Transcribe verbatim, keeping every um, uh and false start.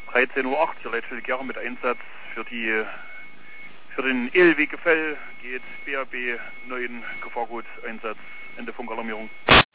dreizehn Uhr acht für Leitstelle mit Einsatz für die für den E L W Gefäll geht B A B neun Gefahrgut Einsatz. Ende Funkalarmierung.